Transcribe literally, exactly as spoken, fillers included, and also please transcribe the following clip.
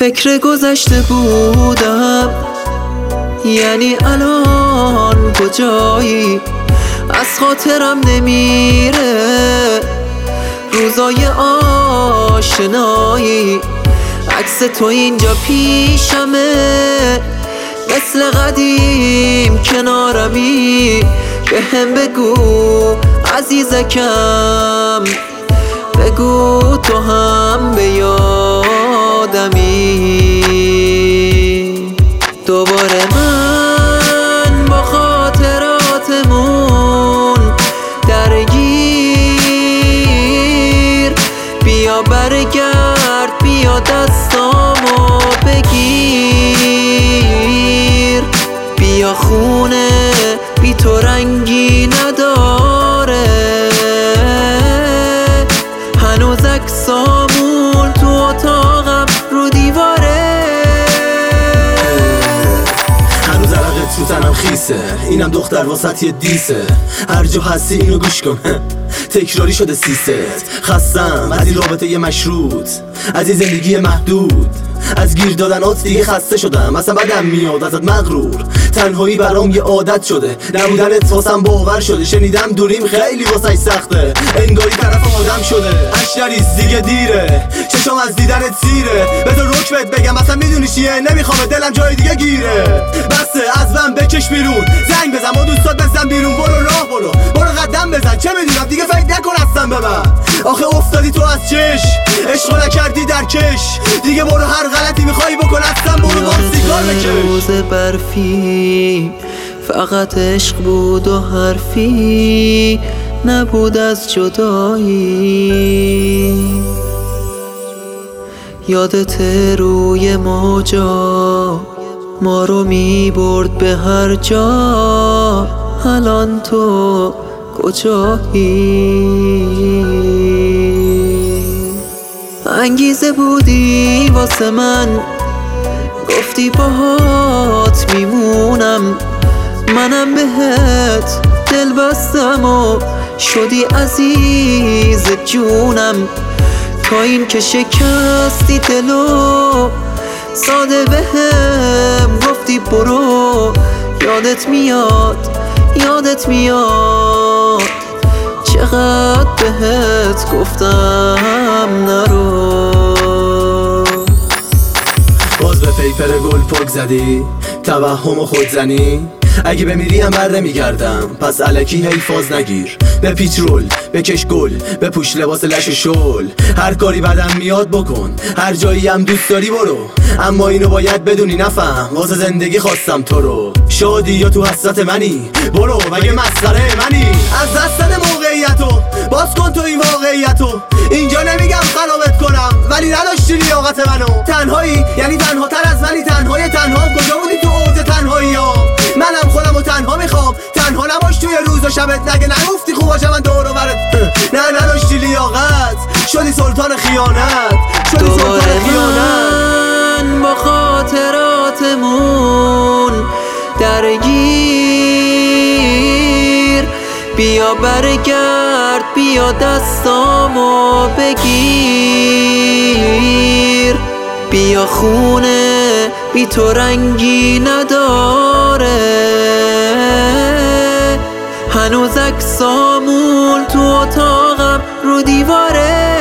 فکر گذشته بودم، یعنی الان کجایی؟ از خاطرم نمیره روزای آشنایی. عکس تو اینجا پیشمه، مثل قدیم کنارمی. به هم بگو عزیزکم، بگو تو هم به یادمی. دوباره من با خاطراتمون درگیر. بیا برگرد، بیا دستامو بگیر. بیا خونه بی تو رنگی نداره، هنوز عکسامون تو اتاقم رو دیواره. هنوز عرقت تو تنم خیسه، اینم دختر واسط یه دیسه. هر جا هستی اینو گوش کن، تکراری شده سیست. خستم از این رابطه یه مشروط، از این زندگی محدود، از گیر دادنات دیگه خسته شدم. اصلا بدم میاد ازت مغرور، تنهایی برام یه عادت شده. نبودنت واسم باور شده، شنیدم دوریم خیلی واسش سخته. انگاری طرف آدم شده، اشتریز دیگه دیره. چشم از دیدنت سیره، بذار رک بهت بگم اصلا میدونی چیه؟ نمیخوام دلم جای دیگه گیره. بسه از من بکش بیرون، زنگ بزن با دوستات بزن بیرون. برو راه برو، برو قدم بزن، چه میدونم دیگه فکر نکن اصلا به من. آخه افتادی تو از چش، عشقو نکردی در کش. دیگه برو هر غلطی میخوای بکن، اصلا برو با سیگار بکش. روز برفی فقط عشق بود و حرفی نبود از جدایی. یادت روی موجا ما رو میبرد به هر جا. الان تو کجایی؟ انگیزه بودی واسه من، گفتی باهات میمونم. منم بهت دل بستم و شدی عزیز جونم. تا این که شکستی دلو، ساده بهم گفتی برو. یادت میاد، یادت میاد چقدر بهت گفتم نرو. باز به پیپر گل پک زدی، توهم و خود زنی. اگه بمیری هم بر نمیگردم، پس الکی حیفاز نگیر. به پیترول، بکش گل، بپوش لباس لش شل. هر کاری بدم میاد بکن، هر جایی هم دوست داری برو. اما اینو باید بدونی نفهم، واسه زندگی خواستم تو رو. شادی یا تو حسرت منی، برو مگه مسخره منی. از دست بده موقعیتو، باز کن تو این واقعیتو. اینجا نمیگم خرابت کنم، ولی نداشتی لیاقت منو. تنهایی یعنی تنها تر از منی، تنهای تنها. کجا بودی تو اوج تنهایی ها؟ منم خودمو تنها میخوام، تنها نباش توی روز و شبت. نگه نگفتی خوب باشم من دور و برت، نه نداشتی لیاقت. شدی سلطان خیانت، شدی سلطان خیانت. من با خاطراتمون درگیر. بیا برگرد، بیا دستامو بگیر. بیا خونه بی تو رنگی نداره، هنوز عکسامون تو اتاقم رو دیواره.